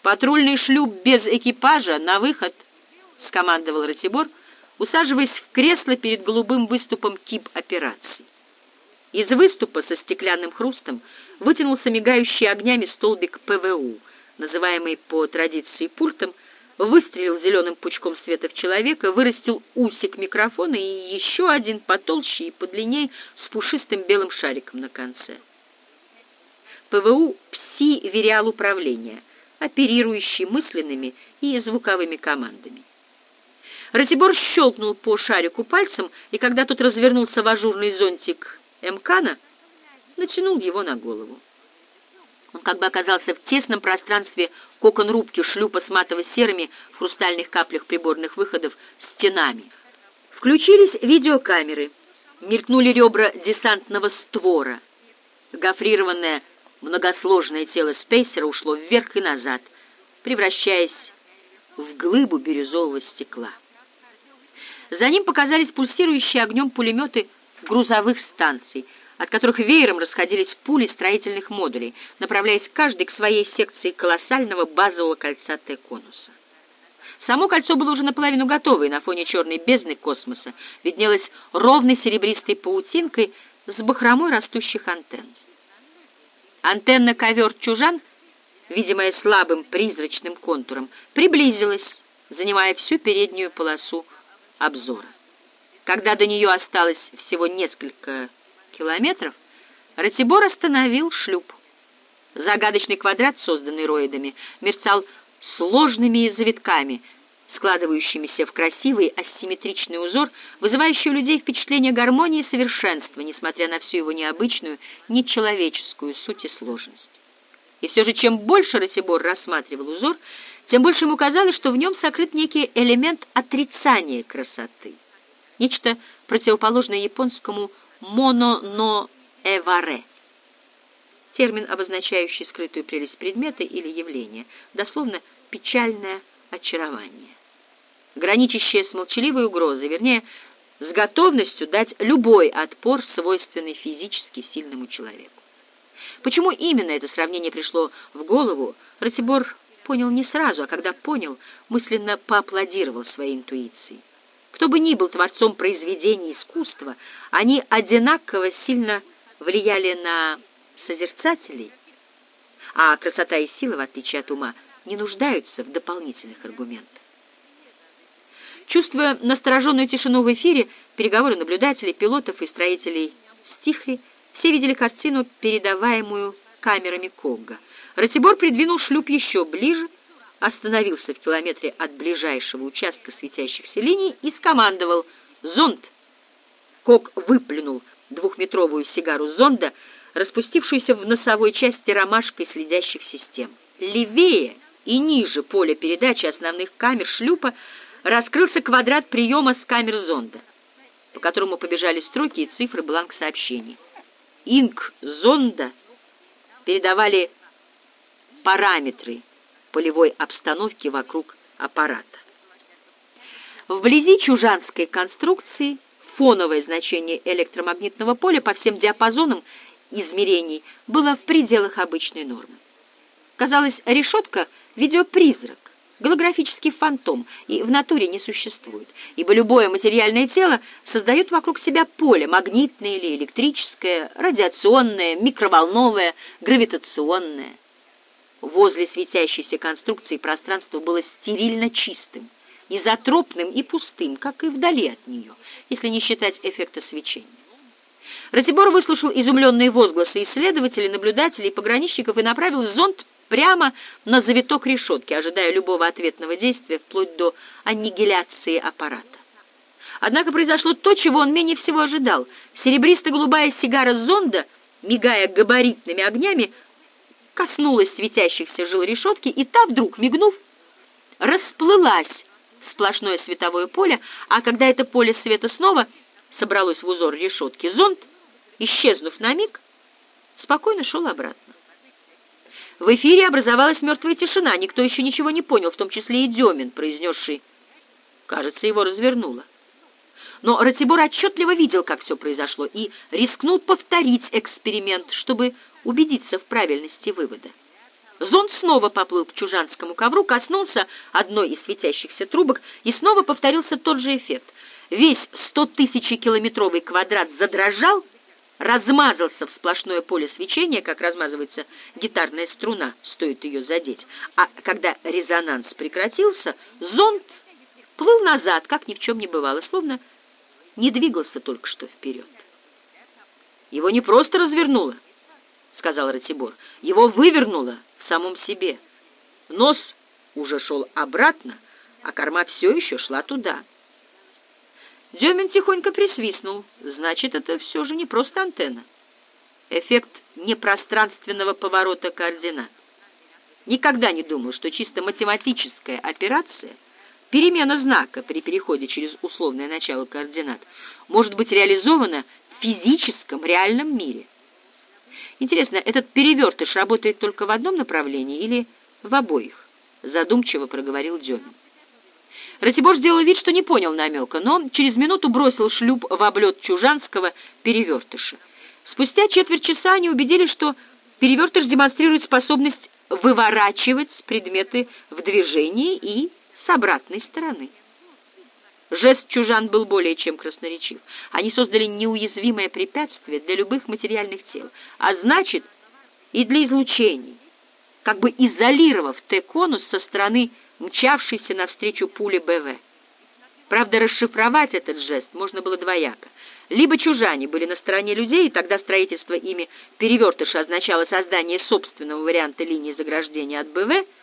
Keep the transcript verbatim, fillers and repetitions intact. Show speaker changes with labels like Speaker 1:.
Speaker 1: «Патрульный шлюп без экипажа на выход!» — скомандовал Ратибор, усаживаясь в кресло перед голубым выступом КИП операций. Из выступа со стеклянным хрустом вытянулся мигающий огнями столбик ПВУ, называемый по традиции пультом, выстрелил зеленым пучком света в человека, вырастил усик микрофона и еще один потолще и подлиннее с пушистым белым шариком на конце. ПВУ — пси-вериал управления, оперирующий мысленными и звуковыми командами. Ратибор щелкнул по шарику пальцем, и когда тот развернулся в ажурный зонтик Эмкана, натянул его на голову. Он как бы оказался в тесном пространстве кокон-рубки шлюпа с матово-серыми в хрустальных каплях приборных выходов стенами. Включились видеокамеры, мелькнули ребра десантного створа. Гофрированное многосложное тело спейсера ушло вверх и назад, превращаясь в глыбу бирюзового стекла. За ним показались пульсирующие огнем пулеметы грузовых станций, от которых веером расходились пули строительных модулей, направляясь каждый к своей секции колоссального базового кольца Т-конуса. Само кольцо было уже наполовину готово, и на фоне черной бездны космоса виднелось ровной серебристой паутинкой с бахромой растущих антенн. Антенна-ковер «Чужан», видимая слабым призрачным контуром, приблизилась, занимая всю переднюю полосу обзора. Когда до нее осталось всего несколько километров, Ратибор остановил шлюп. Загадочный квадрат, созданный роидами, мерцал сложными завитками, складывающимися в красивый асимметричный узор, вызывающий у людей впечатление гармонии и совершенства, несмотря на всю его необычную, нечеловеческую суть и сложность. И все же, чем больше Ратибор рассматривал узор, тем больше ему казалось, что в нем сокрыт некий элемент отрицания красоты, нечто противоположное японскому моно-но-эваре, термин, обозначающий скрытую прелесть предмета или явления, дословно «печальное очарование», граничащее с молчаливой угрозой, вернее, с готовностью дать любой отпор, свойственный физически сильному человеку. Почему именно это сравнение пришло в голову, Ратибор понял не сразу, а когда понял, мысленно поаплодировал своей интуиции. Кто бы ни был творцом произведений искусства, они одинаково сильно влияли на созерцателей, а красота и сила, в отличие от ума, не нуждаются в дополнительных аргументах. Чувствуя настороженную тишину в эфире, переговоры наблюдателей, пилотов и строителей стихли, все видели картину, передаваемую камерами Когга. Ратибор придвинул шлюп еще ближе, остановился в километре от ближайшего участка светящихся линий и скомандовал «Зонд!». Ког выплюнул двухметровую сигару зонда, распустившуюся в носовой части ромашкой следящих систем. Левее и ниже поля передачи основных камер шлюпа раскрылся квадрат приема с камер зонда, по которому побежали строки и цифры бланк сообщений. Инк зонда передавали параметры полевой обстановки вокруг аппарата. Вблизи чужанской конструкции фоновое значение электромагнитного поля по всем диапазонам измерений было в пределах обычной нормы. Казалось, решетка — видеопризрак, голографический фантом, и в натуре не существует, ибо любое материальное тело создает вокруг себя поле, магнитное или электрическое, радиационное, микроволновое, гравитационное. Возле светящейся конструкции пространство было стерильно чистым, изотропным и пустым, как и вдали от нее, если не считать эффекта свечения. Ратибор выслушал изумленные возгласы исследователей, наблюдателей и пограничников и направил зонд прямо на завиток решетки, ожидая любого ответного действия вплоть до аннигиляции аппарата. Однако произошло то, чего он менее всего ожидал. Серебристо-голубая сигара зонда, мигая габаритными огнями, коснулась светящихся жил решетки, и та, вдруг мигнув, расплылась в сплошное световое поле, а когда это поле света снова собралось в узор решетки, зонд, исчезнув на миг, спокойно шел обратно. В эфире образовалась мертвая тишина, никто еще ничего не понял, в том числе и Демин, произнесший «кажется, его развернуло». Но Ратибор отчетливо видел, как все произошло, и рискнул повторить эксперимент, чтобы убедиться в правильности вывода. Зонд снова поплыл к чужанскому ковру, коснулся одной из светящихся трубок, и снова повторился тот же эффект. Весь стотысячекилометровый квадрат задрожал, размазался в сплошное поле свечения, как размазывается гитарная струна, стоит ее задеть. А когда резонанс прекратился, зонд плыл назад, как ни в чем не бывало, словно не двигался только что вперед. «Его не просто развернуло, — сказал Ратибор, — его вывернуло в самом себе. Нос уже шел обратно, а корма все еще шла туда». Демин тихонько присвистнул. Значит, это все же не просто антенна. Эффект непространственного поворота координат. Никогда не думал, что чисто математическая операция, перемена знака при переходе через условное начало координат, может быть реализована в физическом, реальном мире. Интересно, этот перевертыш работает только в одном направлении или в обоих? Задумчиво проговорил Демин. Ратибор сделал вид, что не понял намека, но он через минуту бросил шлюп в облет чужанского перевертыша. Спустя четверть часа они убедились, что перевертыш демонстрирует способность выворачивать предметы в движении и с обратной стороны. Жест чужан был более чем красноречив. Они создали неуязвимое препятствие для любых материальных тел, а значит и для излучений, как бы изолировав Т-конус со стороны мчавшейся навстречу пули БВ. Правда, расшифровать этот жест можно было двояко. Либо чужане были на стороне людей, и тогда строительство ими перевертыша означало создание собственного варианта линии заграждения от БВ,